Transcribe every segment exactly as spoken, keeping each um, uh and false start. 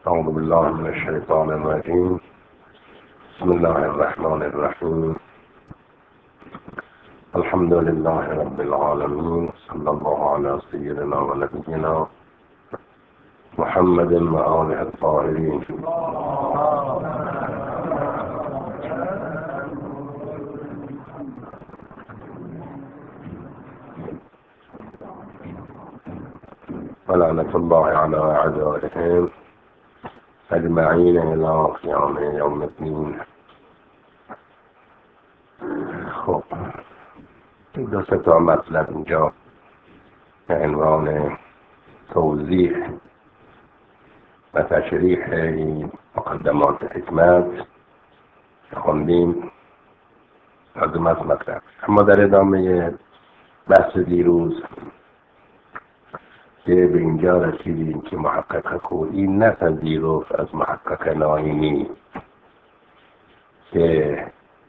أعوذ بالله من الشيطان الرجيم. بسم الله الرحمن الرحيم. الحمد لله رب العالمين، صلى الله على سيدنا ونبينا محمد وآله الطاهرين. ولعنة الله على أعدائهم أجمعين إلى قيام يوم الدين. خب دو سه تا مطلب اینجا به عنوان توضیح و تشریح این مقدمات حکمت خوندیم لازم از مطلب. اما در ادامه بحث دیروز که به اینجا رسیدیم که محقق کوئی نپذیرفت از محقق ناینی که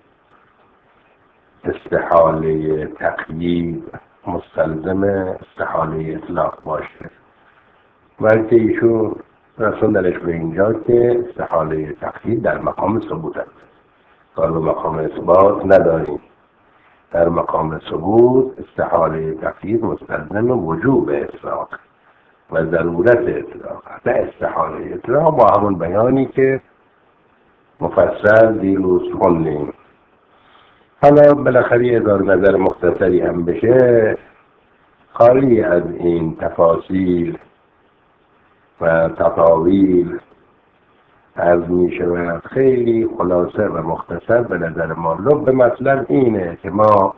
استحاله تقیید مستلزم استحاله اطلاق باشه، بلکه ایشون رسوندنش به اینجا که استحاله تقیید در مقام ثبوت است. کار به مقام اثبات نداریم. در مقام ثبوت استحاله تقیید مستلزم وجوب اطلاق و ضرورت اطلاق، نه استحاله اطلاق با همون بیانی که مفصل دیروز خوندیم. حالا بالاخره یه دار نظر مختصری هم بشه، خالی از این تفاصیل و تطاویل از می شود خیلی خلاصه و مختصر به نظر ما. لب مطلب اینه که ما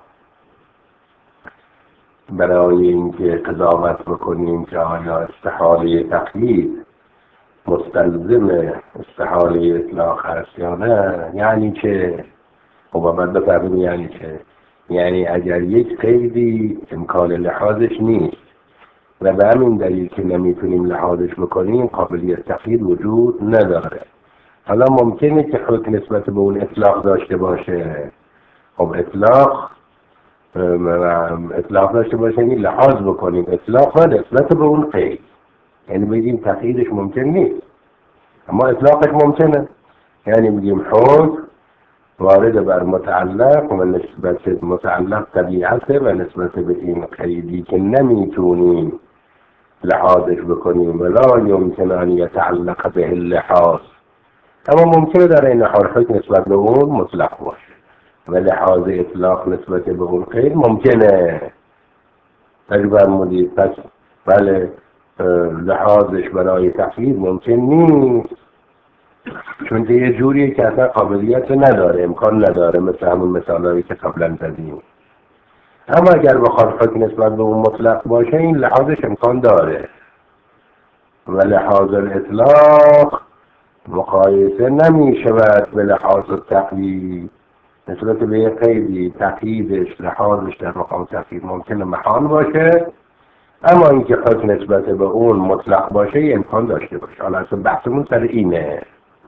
برای اینکه قضاوت بکنیم که آیا استحاله تقیید مستلزم استحاله اطلاق هست یا نه، یعنی که خب باید بفهمیم یعنی که یعنی اگر یک قیدی امکان لحاظش نیست و به همین دلیل که نمیتونیم لحاظش بکنیم قابلیت تقیید وجود نداره. حالا ممکنه که حکم نسبت به اون اطلاق داشته باشه. خب اطلاق اطلاق داشته باشه یعنی لحاظ بکنیم اطلاق ها نسبت به اون قید، یعنی بگیم تقییدش ممکن نیست اما اطلاقش ممکنه، یعنی بگیم حکم وارد بر متعلق و نسبت متعلق طبیعته و نسبت به این قیدی که نمیتونیم لحاظش بکنیم ولا یمکن ان یتعلق به اللحاظ، اما ممکنه در این حال حکم نسبت به اون مطلق باشه و لحاظ اطلاق نسبت به اون قید ممکنه. تجربه مدید پس بله لحاظش برای تقیید ممکن نیست، چون که یه جوریه که اصلا قابلیت نداره، امکان نداره، مثل همون مثالایی که قبلا زدیم. اما اگر بخواد حکم نسبت به اون مطلق باشه این لحاظش امکان داره و لحاظ الاطلاق مقایسه نمی شود به لحاظ تقیید. نسبت به یه قیدی تقییدش لحاظش در مقام تقیید ممکنه محال باشه، اما اینکه حکم نسبت به اون مطلق باشه یه امکان داشته باشه. حالا اصلا بحثمون سر اینه.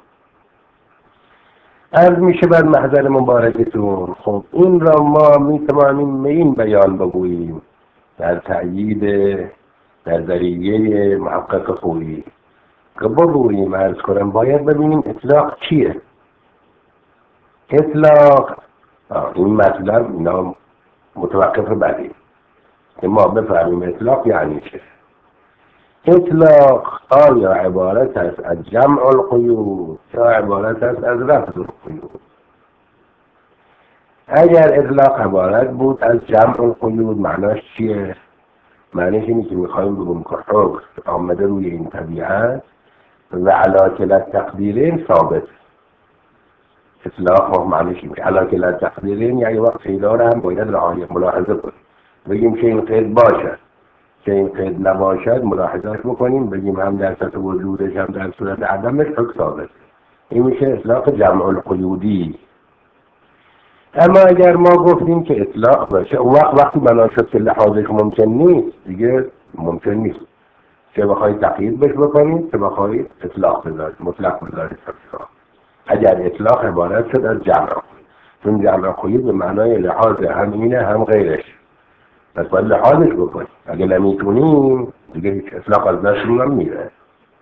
عرض میشه بر محضر مبارکتون. خب این را ما میتوانیم به این بیان بگوییم در تأیید نظریه محقق خویی که بگوییم عرض کنم باید ببینیم اطلاق چیه. اطلاق این مطلب اینا متوقف بدیم که ما بفهمیم اطلاق یعنی چه. اطلاق آیا عبارت است از جمع القیود یا عبارت است از رفض القیود؟ اگر اطلاق عبارت بود از جمع القیود معناش چیه؟ معنیش اینه که میخوایم بگیم که حکم آمده روی این طبیعت و علی کلا تقدیرین ثابت. اطلاق معنیش اینه علی کلا تقدیرین یعنی وقت خیلی هم باید رعایت ملاحظه کنیم، بگیم که این قید باشه که این قید نباشد ملاحظهش بکنیم، بگیم هم در صورت وجودش هم در صورت عدمش حکم ثابت. این میشه اطلاق جمع القیودی. اما اگر ما گفتیم که اطلاق باشه اون وقت وقتی بنا شد که لحاظش ممکن نیست دیگه ممکن نیست، چه بخواهید تقیید بش بکنید چه بخواهید اطلاق بذارید مطلق بذارید. اگر اطلاق عبارت شد از جمع، چون جمع قیود به معنای لحاظ هم اینه هم غیرش، پس باید لحاظش بکنیم. اگه نمیتونیم دیگه هیچ اطلاق از دستمون هم میره.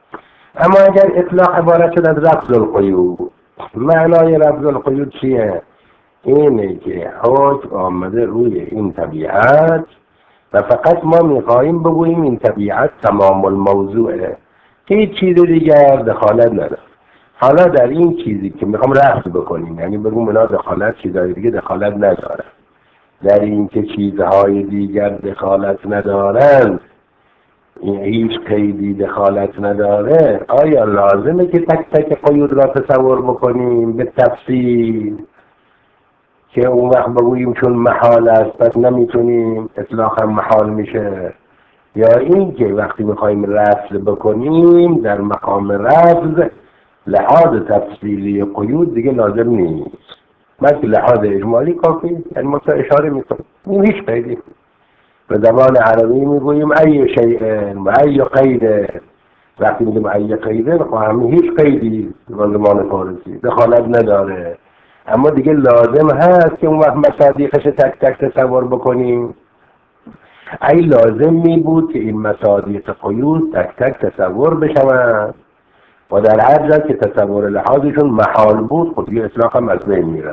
اما اگر اطلاق عبارت شد از رفض القیود، معنای رفض القیود چیه؟ اینه که حکم آمده روی این طبیعت و فقط ما میخواهیم بگوییم این طبیعت تمام الموضوعه، هیچ چیز دیگر دخالت نداره. حالا در این چیزی که میخوام رفض بکنیم، یعنی بگویم اونا دخالت، چیزهای دیگه دخالت نداره، در این که چیزهای دیگر دخالت ندارند، این هیچ قیدی دخالت نداره، آیا لازمه که تک تک قیود را تصور بکنیم به تفصیل که اون وقت بگوییم چون محال است پس نمیتونیم، اطلاق هم محال میشه؟ یا این که وقتی میخوایم رفض بکنیم در مقام رفض لحاظ تفصیلی قیود دیگه لازم نیست، بلکه لحاظ اجمالی کافی، یعنی ما اشاره میکنیم این هیچ قیدی. به زبان عربی میگوییم ای شیء و ای قیده، وقتی میگیم ای قیده خواهم هیچ قیدی به زبان فارسی دخالت نداره، اما دیگه لازم هست که اون وقت مصادیقش تک تک تصور بکنیم. ای لازم می بود که این مصادیق قیود تک تک تصور بشوند و در هر جا که تصور لحاظشون محال بود خود یه اطلاق هم از بین میره.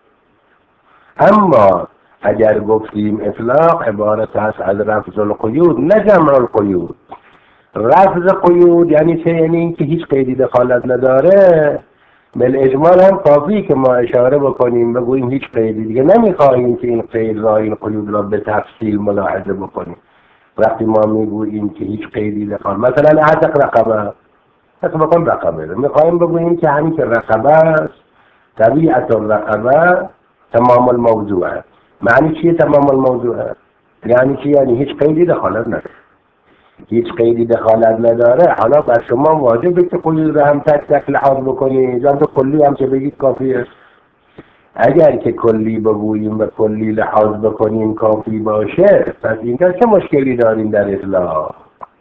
اما اگر گفتیم اطلاق عبارت است از رفض القیود نه جمع القیود، رفض قیود یعنی چه؟ یعنی اینکه هیچ قیدی دخالت نداره، بالاجمال هم کافی که ما اشاره بکنیم بگوییم هیچ قیدی دیگه نمیخواهیم که این قید را این قیود را به تفصیل ملاحظه بکنیم. وقتی ما میگوییم که هیچ قیدی دخالت، مثلا اعتق رقبه، مثلا بکن رقبه، میخواهیم بگوییم که همین که رقبه است، طبیعت الرقبه تمام الموضوع است. معنی چیه تمام الموضوع است؟ یعنی چی؟ یعنی هیچ قیدی دخالت نداره، هیچ قیدی دخالت نداره. حالا بر شما واجبه که قیود رو هم تک تک لحاظ بکنید، یا تو کلی هم که بگید کافیه؟ اگر که کلی بگوییم و کلی لحاظ بکنیم کافی باشه، پس اینجا چه مشکلی داریم در اطلاق؟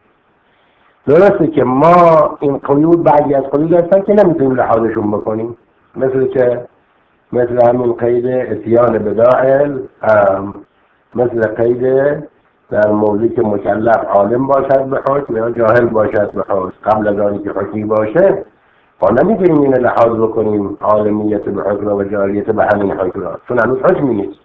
درسته که ما این قیود، بعضی از قیود هستن که نمیتونیم لحاظشون بکنیم، مثل که مثل همین قید اتیان بداعل، مثل قید در موضوعی که مکلف عالم باشد به حکم یا جاهل باشد به حکم، قبل از آنی که حکمی باشه ما نمیتونیم این لحاظ بکنیم عالمیت به حکم و جاهلیت به همین حکم را، چون هنوز حکمی نیست.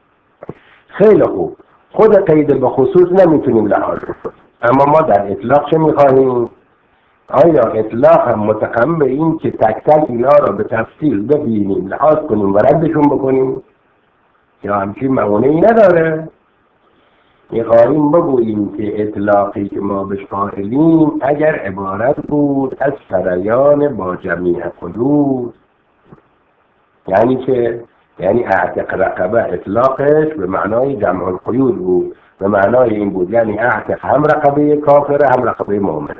خیلی خوب، خود قید به خصوص نمیتونیم لحاظ بکنیم، اما ما در اطلاق چه میخواهیم؟ آیا اطلاق هم متقم به این که تک تک اینا را به تفصیل ببینیم، لحاظ کنیم و ردشون بکنیم، یا همچین معونه‌ای نداره؟ میخواهیم بگوییم که اطلاقی که ما بهش قائلیم اگر عبارت بود از سریان با جمیع قیود، یعنی که یعنی اعتق رقبه اطلاقش به معنای جمع القیود بود، به معنای این بود یعنی اعتق هم رقبه کافره هم رقبه مؤمنه.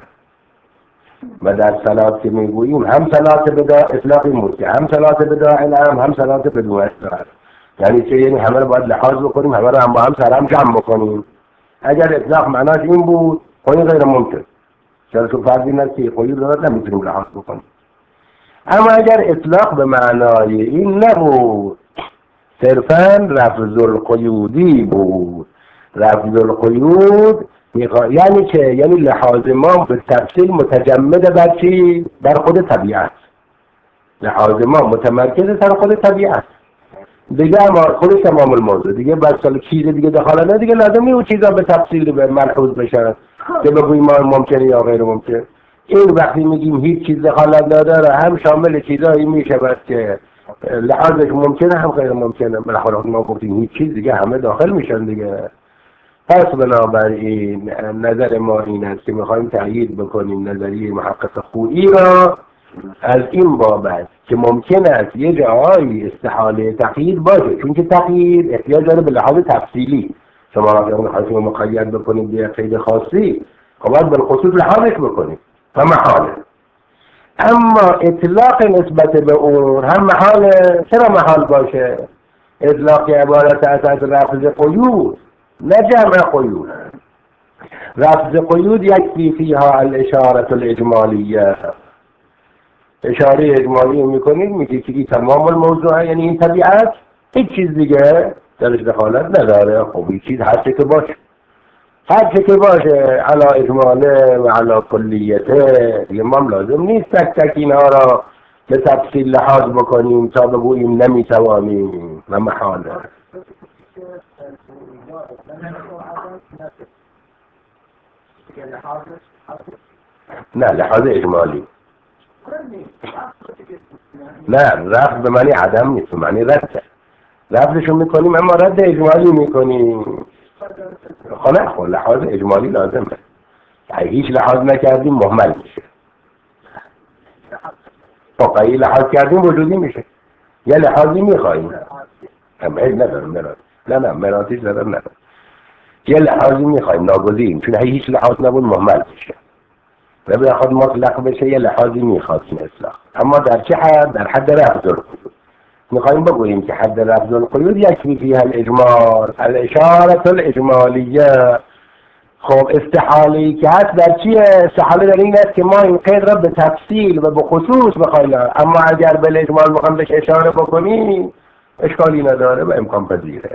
و در صلات که میگوییم هم صلات بدا اطلاقی بود که هم صلات بدا هم هم صلات بدون استراحت، یعنی چه؟ یعنی همه رو باید لحاظ بکنیم، همه رو هم با هم سرهم جمع بکنیم. اگر اطلاق معناش این بود خیلی غیر ممکن، چرا تو فرضی نیست که قیود رو نمیتونیم لحاظ بکنیم. اما اگر اطلاق به معنای این نبود، صرفاً رفض القیودی بود، رفض القیود یعنی که یعنی لحاظ ما به تفصیل متجمد بر چی؟ بر خود طبیعت، لحاظ ما متمرکز در خود طبیعت دیگه، اما خودش تمام الموضوع دیگه بر سال چیز دیگه دخالت نه، دیگه لازم نیست چیزا به تفصیل به ملحوظ بشن که بگوییم ما ممکنه یا غیر ممکن. این وقتی میگیم هیچ چیز دخالت نداره هم شامل چیزایی میشه بس که لحاظش ممکنه هم غیر ممکنه. بالاخره ما گفتیم هیچ چیز دیگه همه داخل میشن دیگه. پس بنابراین نظر ما این است که میخوایم تأیید بکنیم نظریه محقق خویی را از این بابت که ممکن است یه جایی استحاله تقیید باشه، چون که تقیید احتیاج داره به لحاظ تفصیلی. شما وقتی اون خاصی رو مقید بکنید به قید خاصی خب باید بالخصوص لحاظش بکنید و محاله. اما اطلاق نسبت به اون هم محاله. چرا محال باشه؟ اطلاق عبارت از رفض قیود نه جمع قیود. رفض قیود یکفی فیها الاشاره الاجمالیه، اشاره اجمالی میکنید میگه که این تمام الموضوع یعنی این طبیعت، هیچ چیز دیگه درش دخالت نداره. خب این چیز هر چه که باشه، هر چه که باشه علا اجماله و علا کلیته دیگه ما لازم نیست تک تک اینها را به تفصیل لحاظ بکنیم تا بگوییم نمیتوانیم و محاله. نه لحاظ اجمالی نه، رفت به معنی عدم نیست، به معنی رد. رفتشو میکنیم اما رد اجمالی میکنیم. خب نه، خب لحاظ اجمالی لازمه. اگه هیچ لحاظ نکردیم مهمل میشه. خب اگه لحاظ کردیم وجودی میشه. یه لحاظی میخواییم اما هیچ ندارم مراد. نه نه مرادیش ندارم ندارم. یه لحاظی میخواییم ناگزیریم، چون اگه هیچ لحاظ نبود مهمل میشه و بخواد مطلق بشه. یه لحاظی میخواد این اصلاح، اما در چه حد؟ در حد رفض القیود. میخوایم بگوییم که حد رفض القیود یکفی فیها الاجمال، الاشاره الاجمالیه. خب استحالی که هست در چیه؟ استحاله در این است که ما این قید را به تفصیل و به خصوص بخوایم، اما اگر به الاجمال میخوایم بهش اشاره بکنیم اشکالی نداره و امکان پذیره.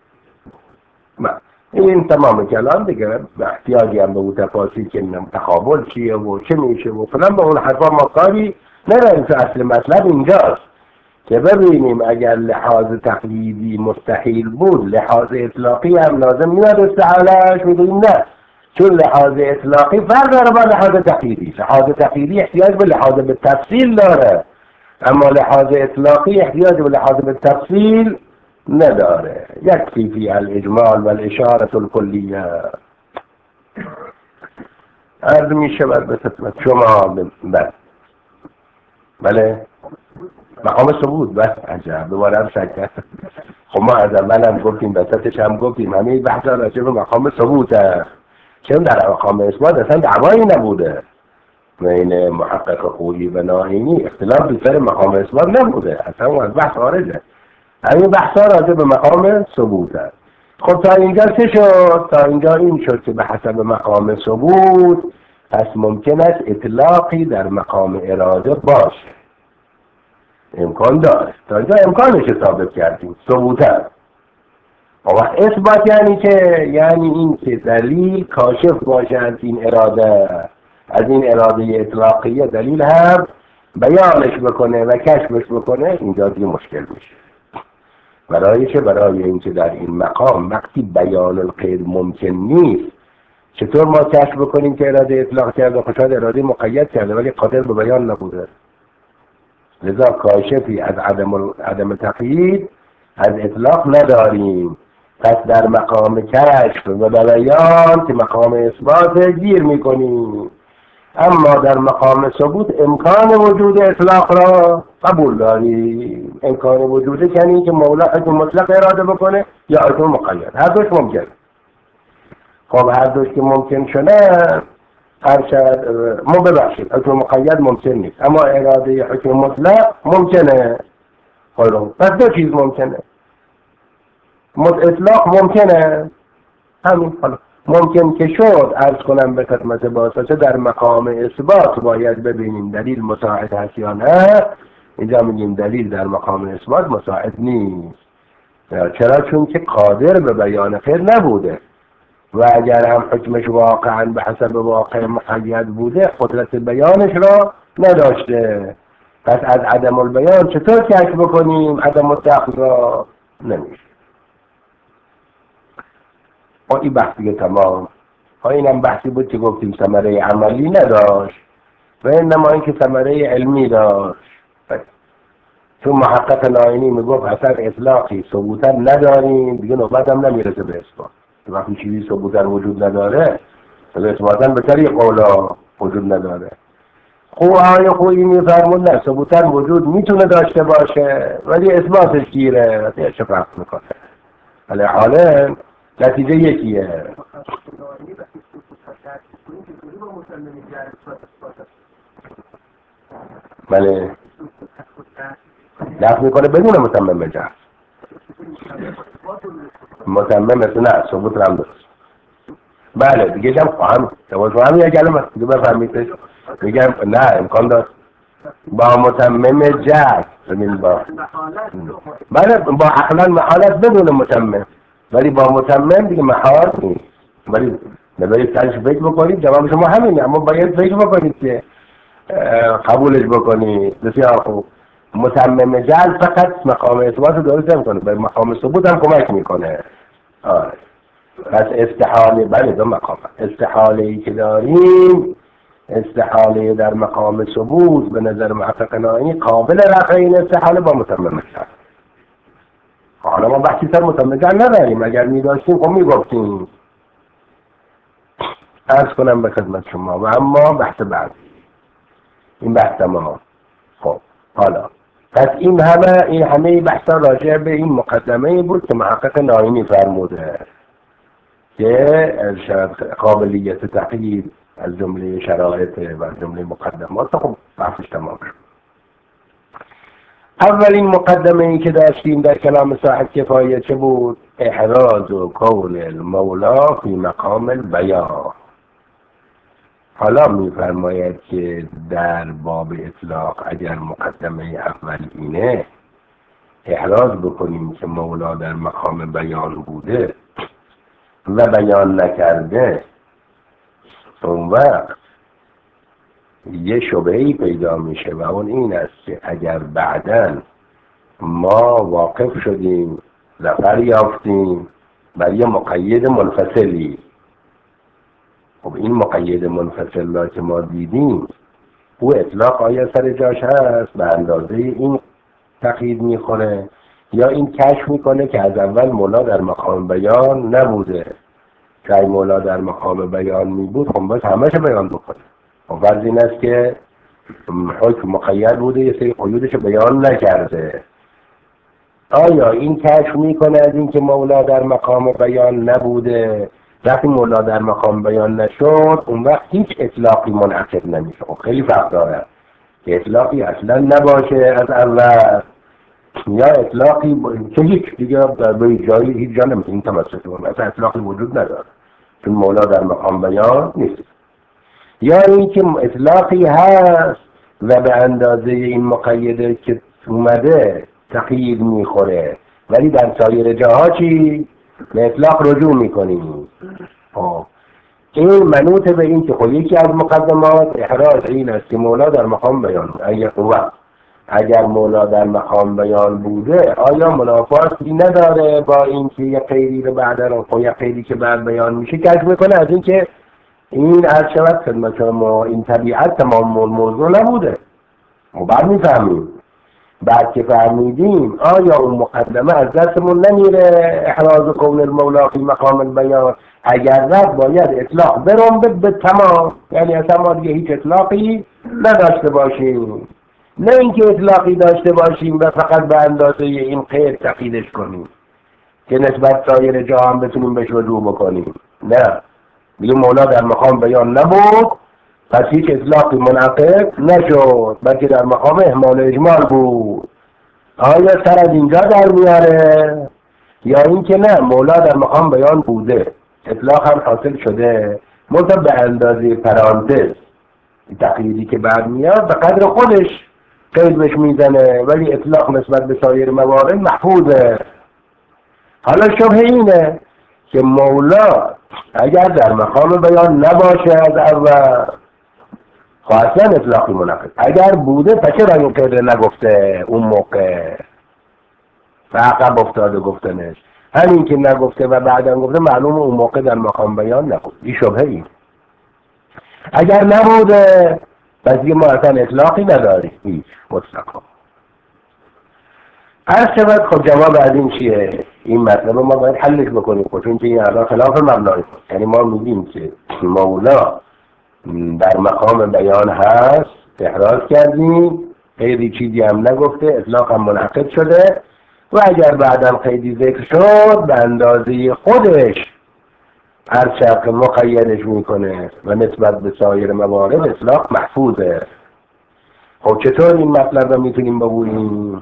این تمام کلام دیگه احتیاجی هم به اون تفاصیل که تقابل چیه و چه میشه و فلان به اون حرفا ما کاری نداریم. که اصل مطلب اینجاست که ببینیم اگر لحاظ تقلیدی مستحیل بود، لحاظ اطلاقی هم لازم میاد استحالهش. میگوییم نه، چون لحاظ اطلاقی فرق داره با لحاظ تقلیدی. لحاظ تقلیدی احتیاج به لحاظ به تفصیل داره، اما لحاظ اطلاقی احتیاج به لحاظ به تفصیل نداره. یکفی فی الاجمال و الاشاره الکلیه. عرض می شود به خدمت شما بله بله مقام ثبوت. بس عجب دوباره هم شک کرد. خب ما از اول هم گفتیم وسطش هم گفتیم همه بحث راجع به مقام ثبوت است، چون در مقام اثبات اصلا دعوایی نبوده بین محقق خویی و ناهینی، اختلاف سر مقام اثبات نبوده، اصلا از بحث خارجه. همین بحث ها راجع به مقام ثبوت است. خب تا اینجا چه شد؟ تا اینجا این شد که به حسب مقام ثبوت پس ممکن است اطلاقی در مقام اراده باشه، امکان داره. تا اینجا امکانش ثابت کردیم، ثبوت است. و اثبات یعنی که یعنی این که دلیل کاشف باشه از این اراده، از این اراده اطلاقیه دلیل هم بیانش بکنه و کشفش بکنه. اینجا دیگه مشکل میشه. برای چه؟ برای اینکه در این مقام وقتی بیان القید ممکن نیست، چطور ما کشف بکنیم که اراده اطلاق کرده؟ خب شاید اراده مقید کرده ولی قادر به بیان نبوده. لذا کاشفی از عدم عدم تقیید از اطلاق نداریم. پس در مقام کشف و بیان که مقام اثبات گیر میکنیم، اما در مقام ثبوت امکان وجود اطلاق را قبول داریم. امکان وجود یعنی که مولا حکم مطلق اراده بکنه یا حکم مقید، هر دوش ممکن. خب هر دوش که ممکن شده هر شد ما ببخشید حکم مقید ممکن نیست، اما اراده حکم مطلق ممکنه. خب پس دو چیز ممکنه، اطلاق ممکنه، همین. حالا ممکن که شد عرض کنم به خدمت باسطه در مقام اثبات باید ببینیم دلیل مساعد هست یا نه. اینجا میگیم دلیل در مقام اثبات مساعد نیست. چرا؟ چون که قادر به بیان خیر نبوده و اگر هم حکمش واقعا به حسب واقع مقید بوده قدرت بیانش را نداشته. پس از عدم البیان چطور کشف بکنیم عدم الدخل را؟ نمیشه. این بحثی تمام. اینم بحثی بود که گفتیم ثمره عملی نداشت و انما این که ثمره علمی داشت. چون محقق ناینی میگفت اثر اطلاقی ثبوتا نداریم، دیگه نوبت هم نمیرسه به اثبات. وقتی چیزی ثبوتا وجود نداره اثباتا به طریق قولا وجود نداره. خوب آیا خویی میفرمود نه، ثبوتا وجود میتونه داشته باشه ولی اثباتش گیره. چه فرق میکنه؟ ولی حالا نتیجه یکیه. بله نفت میکنه بدون متمم بجهر. متمم مثل نه ثبوت رو هم درست. بله دیگه جمع خواهم توازو هم یه کلمه دیگه بفهمیدش. میگم نه امکان داشت با متمم جهر با بله با عقلا محالت بدون متمم، ولی با متمم دیگه محال نیست. ولی نبرید تنش فکر بکنید، جواب شما همینه، اما باید فکر بکنید که قبولش بکنید. بسیار خوب. متمم جعل فقط مقام اثبات رو درست نمیکنه، به مقام ثبوت هم کمک میکنه. آره. پس استحاله، بله دو مقام استحاله ای که داریم، استحاله در مقام ثبوت به نظر محقق نائینی قابل رفع این استحاله با متمم جعل. حالا ما بحثی سر متمم جعل نداریم، اگر میداشتیم خب میگفتیم. عرض کنم به خدمت شما و اما بحث بعد این بحث ما. خب حالا پس این همه این همه بحثا راجع به این مقدمه بود که محقق نائینی فرموده که قابلیت تقیید از جمله شرایط و از جمله مقدمات. خب بحثش تمام شد. اولین مقدمه ای که داشتیم در کلام صاحب کفایه چه بود؟ احراز و کون المولا فی مقام البیان. حالا میفرماید که در باب اطلاق اگر مقدمه اول اینه احراز بکنیم که مولا در مقام بیان بوده و بیان نکرده، اون وقت یه شبهه‌ای پیدا میشه و اون این است که اگر بعداً ما واقف شدیم ظفر یافتیم بر یه مقید منفصلی، خب این مقید منفصل را که ما دیدیم او اطلاق آیا سر جاش هست به اندازه این تقیید میخوره یا این کشف میکنه که از اول مولا در مقام بیان نبوده، که ای مولا در مقام بیان میبود خب بس همش بیان بکنه. و فرض این است که حکم مقید بوده یه سری قیودش بیان نکرده. آیا این کشف میکنه از این که مولا در مقام بیان نبوده؟ وقتی مولا در مقام بیان نشد اون وقت هیچ اطلاقی منعقد نمیشه. خیلی فرق داره که اطلاقی اصلا نباشه از اول یا اطلاقی که هیچ دیگه به جایی هیچ جا نمیتونیم تمسک کنیم، اصلا اطلاقی وجود نداره چون مولا در مقام بیان نیست. یا اینکه اطلاقی هست و به اندازه این مقیده که اومده تقیید میخوره ولی در سایر جاها چی؟ به اطلاق رجوع میکنیم. خب این منوط به این که خب یکی از مقدمات احراز این است که مولا در مقام بیان اگر قوه اگر مولا در مقام بیان بوده آیا منافاتی نداره با این که یه قیدی رو بعد رو یه قیدی که بعد بیان میشه کشف میکنه از این که این عرض شود خدمت ما این طبیعت تمام موضوع نبوده. ما بعد میفهمیم، بعد که فهمیدیم آیا اون مقدمه از دستمون نمیره احراز کون المولا فی مقام البیان؟ اگر رد باید اطلاق برم به تمام، یعنی اصلا ما دیگه هیچ اطلاقی نداشته باشیم، نه اینکه اطلاقی داشته باشیم و فقط به اندازه این قید تقییدش کنیم که نسبت سایر جا هم بتونیم بهش رجوع بکنیم. نه، دیگه مولا در مقام بیان نبود پس هیچ اطلاقی منعقد نشد بلکه در مقام اهمال اجمال بود. آیا سر از اینجا در میاره یا اینکه نه مولا در مقام بیان بوده اطلاق هم حاصل شده منتها به اندازه پرانتز تقییدی که بعد میاد به قدر خودش قید بهش میزنه ولی اطلاق نسبت به سایر موارد محفوظه. حالا شبهه اینه که مولا اگر در مقام بیان نباشه از اول خب اصلا اطلاقی منعقد، اگر بوده پس چرا این قید نگفته اون موقع و عقب افتاده گفتنش؟ همین که نگفته و بعدا گفته معلومه اون موقع در مقام بیان نبود. این شبهه این. اگر نبوده پس دیگه ما اصلا اطلاقی نداریم هیچ مطلقا. هر شود خب جواب از این چیه؟ این مطلب ما باید حلش بکنیم چون که این الان خلاف مبنای است. یعنی ما میگیم که مولا در مقام بیان هست احراز کردیم خیلی چیزی هم نگفته اطلاق هم منعقد شده و اگر بعدم خیلی ذکر شد به اندازه خودش هر شرق مقیدش میکنه و نسبت به سایر موارد اطلاق محفوظه. خب چطور این مطلب رو میتونیم بگوییم؟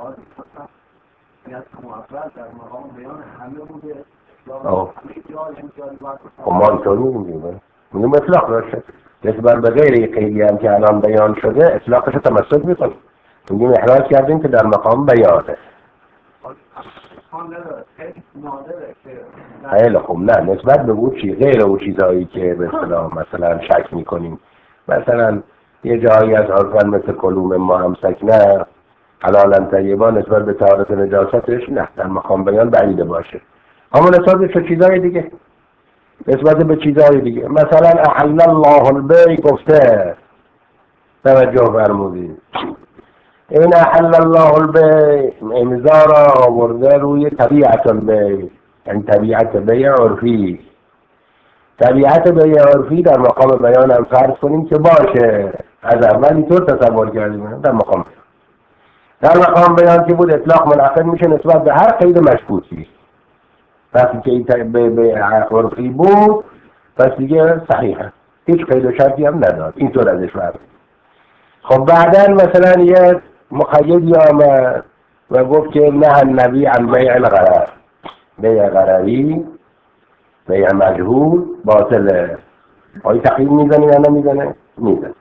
خب ما اینطور میگیم میگیم اطلاق داشته نسبت به غیر قیدی هم که الان بیان شده اطلاقش تمسک میکنیم میگیم احراز کردیم که در مقام بیانه. خیلی خوب. نه نسبت به اون چی غیر اون چیزهایی که به اصطلاح مثلا شک میکنیم، مثلا یه جایی از عرفان مثل کلوم ما هم سکنه حلالا طیبا نسبت به طهارت نجاستش نه در مقام بیان بعیده باشه. اما نسبت به چیزهای دیگه، نسبت به چیزهای دیگه مثلا احل الله البیع گفته، توجه فرمودید این احل الله البیع امضا را آورده روی طبیعت البیع، یعنی طبیعت بیع عرفی. طبیعت بیع عرفی در مقام بیان هم فرض کنیم که باشه، از اول اینطور تصور کردیم در مقام بیان. در مقام بیان که بود اطلاق منعقد میشه نسبت به هر قید مشکوکی. وقتی که این بیع عرفی بود پس دیگه صحیحه، هیچ قید و شرطی هم نداد، اینطور ازش فرض. خب بعدن مثلا یه مقیدی آمد و گفت که نه النبی عن بیع الغرر، بیع غرری بیع مجهول باطله. آیا تقیید میزنه یا نمیزنه؟ میزنه.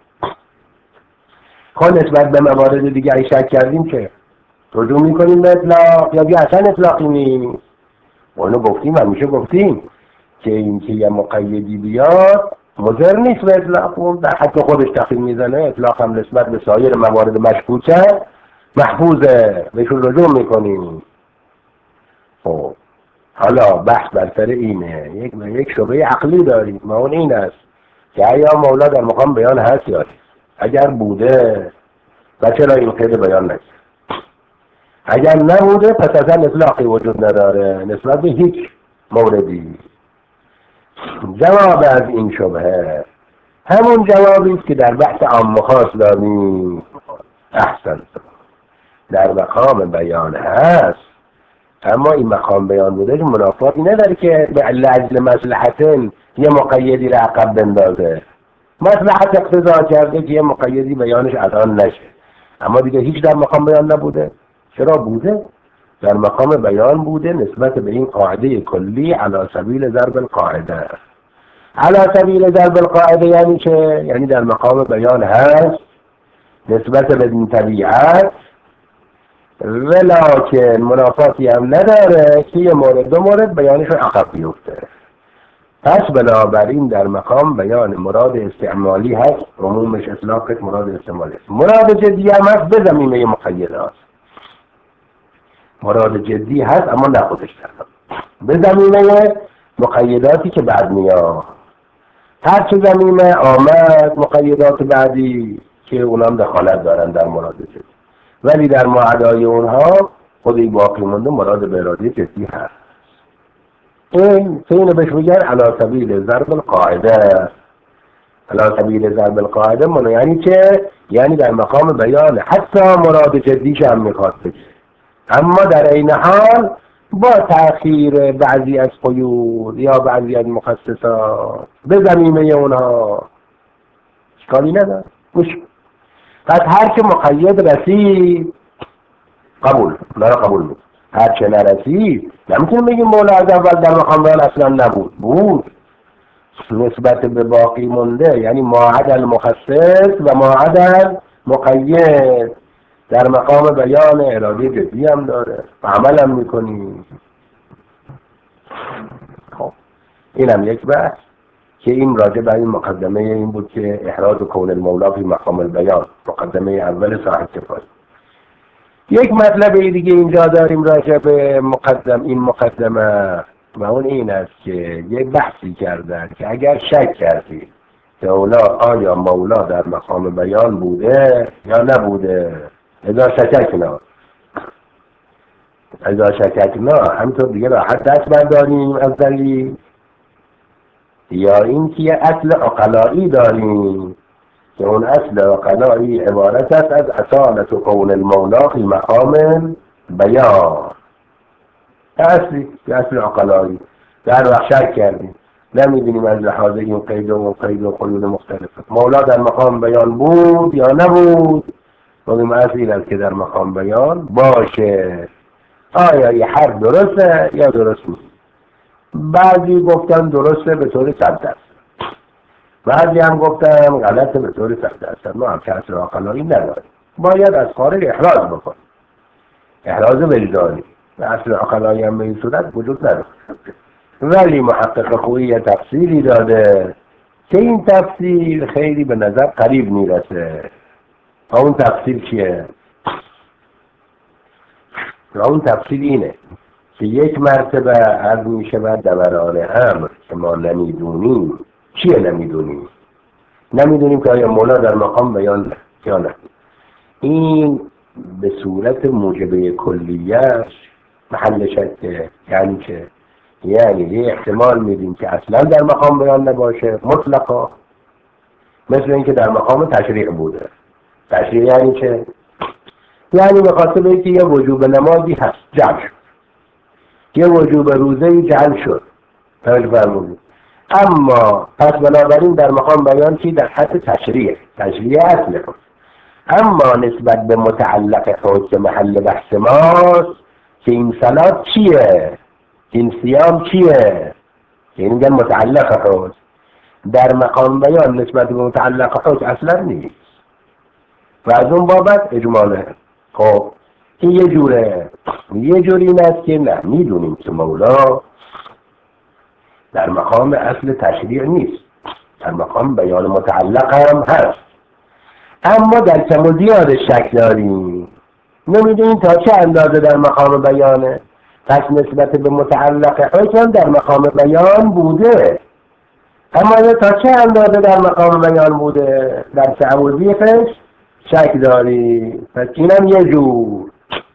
خب نسبت به موارد دیگه ای شک کردیم که رجوع میکنیم به اطلاق یا بیا اصلا اطلاقی نیست. اونو گفتیم همیشه گفتیم که این که یه مقیدی بیاد مضر نیست به اطلاق، اون در حد خودش تقیید میزنه. اطلاق هم نسبت به سایر موارد مشکوکه محفوظه، بهشون رجوع میکنیم. خب حالا بحث بر سر اینه، یک یک شبهه عقلی داریم ما، اون این است که آیا مولا در مقام بیان هست یا اگر بوده و چرا این قید بیان نکرد؟ اگر نبوده پس اصلا اطلاقی وجود نداره نسبت به هیچ موردی. جواب از این شبهه همون جوابی است که در بحث عام و خاص داریم. احسن، در مقام بیان هست، اما این مقام بیان بوده منافاتی نداره که به لجل مصلحتن یه مقیدی را عقب بندازه. مصلحت اقتضا کرده که یه مقیدی بیانش الان نشه، اما دیگه هیچ در مقام بیان نبوده. چرا بوده؟ در مقام بیان بوده نسبت به این قاعده کلی علی سبیل ضرب القاعده. علی سبیل ضرب القاعده یعنی چه؟ یعنی در مقام بیان هست نسبت به این طبیعت، ولکن منافاتی هم نداره که یه مورد دو مورد بیانش رو عقب بیفته. پس بنابراین در مقام بیان مراد استعمالی هست، عمومش اطلاقش مراد استعمالی هست. مراد جدی هم هست به زمینه مقیدات، مراد جدی هست اما نه خودش به زمینه مقیداتی که بعد میاد. هر چه زمینه آمد مقیدات بعدی که اونام دخالت دارن در مراد جدی، ولی در معادای اونها خودی باقی مونده مراد به اراده جدی هست. این اینو بهش میگن علی سبیل ضرب القاعده. علی سبیل ضرب القاعده منو یعنی چه؟ یعنی در مقام بیان حتی مراد جدیش هم میخواد بشه، اما در این حال با تأخیر بعضی از قیود یا بعضی از مخصصات به زمینه اونها اشکالی نداره. پس هر که مقید رسید قبول، نه قبول بود. هر چه نرسید نمیتونیم بگیم مولا از اول در مقام بیان اصلا نبود، بود نسبت به باقی مونده، یعنی ماعد المخصص و ماعد المقید. در مقام بیان اراده جدی هم داره و عمل هم میکنیم. خب این هم یک بحث که این راجع به این مقدمه این بود که احراز کون المولا فی مقام البیان، مقدمه اول صاحب کفایه. یک مطلب دیگه اینجا داریم راجع به مقدم این مقدمه و اون این است که یک بحثی کردن که اگر شک کردی که اولا آیا مولا در مقام بیان بوده یا نبوده، اذا شککنا اذا شککنا همینطور دیگه راحت دست برداریم از دلیل، یا این که یه اصل عقلایی داریم که اون اصل عقلایی عبارت است از اصالت و کون المولا فی مقام بیان. اصلی اصل عقلایی در وقت شک کردیم نمیدونیم از لحاظ این قید و قید و قیود مختلفه مولا در مقام بیان بود یا نبود. بگیم اصلی است که در مقام بیان باشه. آیا یه حرف درسته یا درست نیست؟ بعضی گفتن درسته به طور صد درصد، بعضی هم گفتن غلطه به طور صد درصد. ما هم که اصل عقلایی نداریم، باید از خارج احراز بکنیم، احراز وجدانی. اصل عقلایی هم به این صورت وجود نداره. ولی محقق خویی تفصیلی داده که این تفصیل خیلی به نظر قریب میرسه. و اون تفصیل چیه؟ و اون تفصیل اینه که یک مرتبه عرض می شود دوران امر که ما نمیدونیم. چیه نمیدونیم؟ نمیدونیم که آیا مولا در مقام بیان یا نه. این به صورت موجبه کلیه محل شکه. یعنی که یعنی یه احتمال میدیم که اصلا در مقام بیان نباشه مطلقا، مثل اینکه در مقام تشریع بوده. تشریع یعنی چه؟ یعنی به خاطر اینکه یه وجوب نمازی هست جمع شد، یه وجوب روزه‌ای جمع شد، توجه فرمودید. اما پس بنابراین در مقام بیان چی؟ در حد تشریع. تشریع اصله. اما نسبت به متعلق خود که محل بحث ماست که این صلات چیه؟ این صیام چیه؟ که این میگن متعلق خود. در مقام بیان نسبت به متعلق خود اصلا نیست و از اون بابت اجماله. خب این یه جوره. یه جوری این است که نه، میدونیم که مولا در مقام اصل تشریع نیست، در مقام بیان متعلق هم هست، اما در کم و زیاد شک داریم. نمیدونیم تا چه اندازه در مقام بیانه. پس نسبت به متعلق حکم در مقام بیان بوده، اما تا چه اندازه در مقام بیان بوده در تعویضش شک داریم. پس اینم یه جور.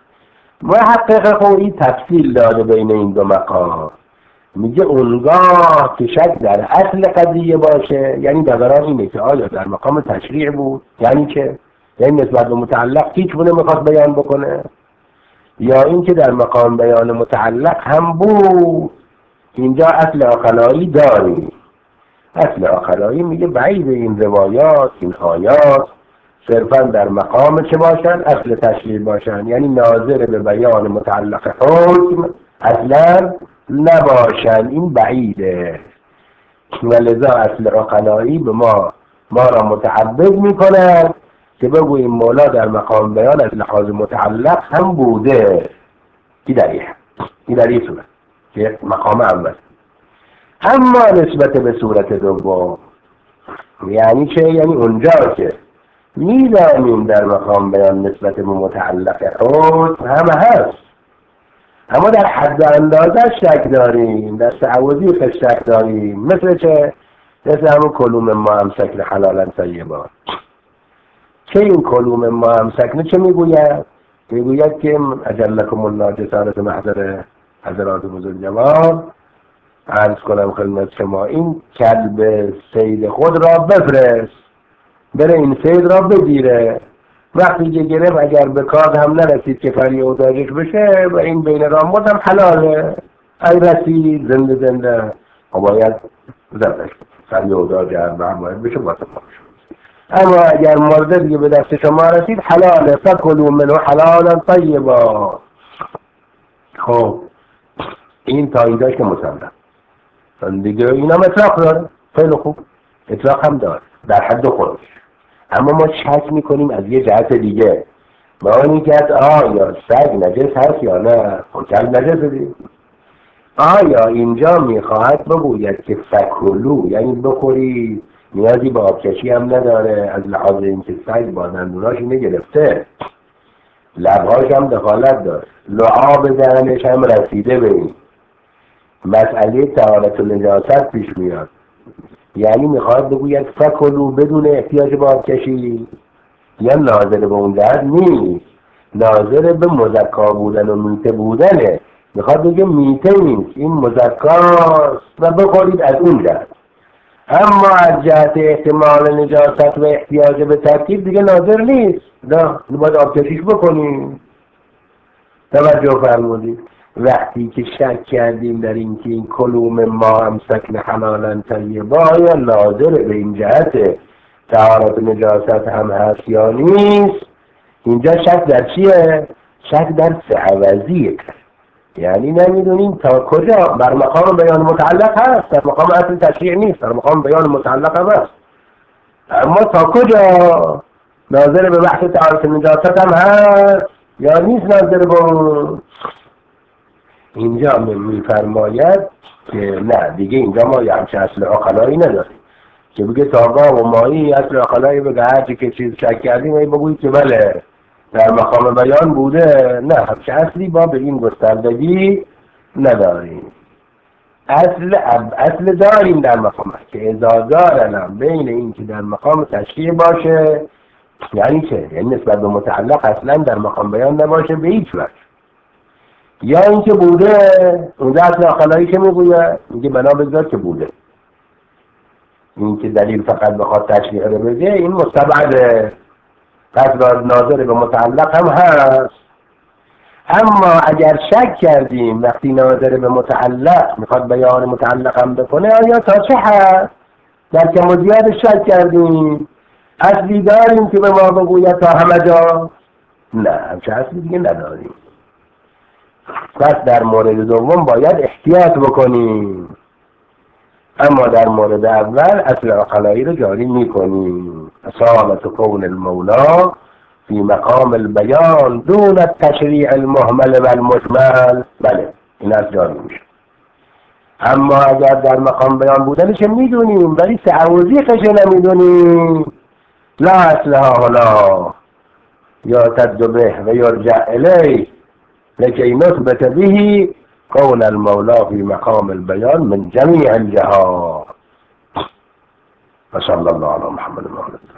محقق خویی تفصیل داده بین این دو مقام. میگه اونگاه که شک در اصل قضیه باشه، یعنی دوران اینه که آیا در مقام تشریع بود، یعنی که یعنی نسبت به متعلق هیچ گونه میخواد بیان بکنه، یا اینکه در مقام بیان متعلق هم بود. اینجا اصل عقلایی داریم. اصل عقلایی میگه بعید این روایات، این آیات صرفا در مقام چه باشن؟ اصل تشریع باشن، یعنی ناظر به بیان متعلق حکم اصلا نباشن. این بعیده و لذا اصل عقلایی به ما ما را متعبد میکنن که بگوییم مولا در مقام بیان از لحاظ متعلق هم بوده. این در این این در این صورت که مقام اول. اما نسبت به صورت دوم یعنی چه؟ یعنی اونجا که میدانیم در مقام بیان نسبت به متعلق حکم هم هست، اما در حد اندازه شک داریم، در تعوضی شک داریم. مثل چه؟ مثل همون کلوم ما هم سکن حلالا طیبا. چه این کلوم ما هم سکنه چه میگوید؟ میگوید که اجلکم الله جسارت محضر حضرات بزرگوار، عرض کنم خدمت شما این کلب سید خود را بفرست بره این سید را بگیره. وقتی که گرفت اگر به کار هم نرسید که فریادش بشه و این بین رامبود هم حلاله. ای رسید زنده زنده و باید زدش فریاداج هم باید بشه باید بشه. اما اگر مرده دیگه به دست شما رسید حلاله. فکلوا منه حلالا طیبا. خب این تاییداش که مسلم دیگه این هم اطلاق داره. خیلی خوب اطلاق هم داره در حد خودش. اما ما شک میکنیم از یه جهت دیگه. ما اینی که آیا سگ نجس هست یا نه؟ کلب نجس دید. آیا اینجا میخواهد بگوید که فکلو یعنی بخوری نیازی به آبکشی هم نداره، از لحاظ اینکه سگ با دندوناش اینه گرفته، لبهاش هم دخالت داره، لعاب دهنش هم رسیده به این مسئله طهارت و نجاست پیش میاد. یعنی میخواد بگوید فکلو بدون احتیاج به آبکشی، یا ناظر به اون جهت نیست، ناظر به مزکا بودن و میته بودنه. میخواد بگه میته نیست، این مزکاست و بخورید از اون جهت. اما از جهت احتمال نجاست و احتیاج به ترتیب دیگه ناظر نیست، نه باید آبکشیش بکنیم. توجه فرمودید؟ وقتی که شک کردیم در این که این کلوم ما هم سکن حلالا طیبا یا ناظر به این جهت طهارت نجاست هم هست یا نیست، اینجا شک در چیه؟ شک در سعوضیه. یعنی نمیدونیم تا کجا. بر مقام بیان متعلق هست، در مقام اصل تشریع نیست، در مقام بیان متعلق هم هست، اما تا کجا ناظر به بحث طهارت نجاست هم هست یا نیست ناظر به اون. اینجا میفرماید که نه دیگه اینجا ما یه همچه اصل عقلایی نداریم که بگه تاگاه و مایی اصل عقلایی بگه هرچی که چیز شک کردیم ای بگوید که بله در مقام بیان بوده. نه همچه اصلی با به این گستردگی نداریم. اصل اصل داریم در مقام که ازادارنم بین این که در مقام تشریع باشه یعنی چه؟ یعنی نسبت به متعلق اصلا در مقام بیان نباشه به هیچ وجه، یا اینکه بوده اونجا اصل عقلایی که میگوید میگه بنا بذار که بوده. این که دلیل فقط بخواد تشریع رو بگه این مستبعده، پس ناظر به متعلق هم هست. اما اگر شک کردیم وقتی ناظر به متعلق میخواد بیان متعلق هم بکنه آیا تا چه حد در کم و زیاد شک کردیم اصلی داریم که به ما بگوید تا همه جا؟ نه همچه اصلی دیگه نداریم. پس در مورد دوم باید احتیاط بکنیم، اما در مورد اول اصل عقلایی رو جاری میکنیم. اصالت کون المولا فی مقام البیان دون التشریع المهمل و المجمل، بله این از جاری میشه. اما اگر در مقام بیان بودنش میدونیم ولی تعویضش نمیدونیم، لا اصلها هنا یا تدبه و یرجع الیه لکی نثبت به کون المولا فی مقام البیان من جمیع الجهات. وصلی الله علی محمد و آله.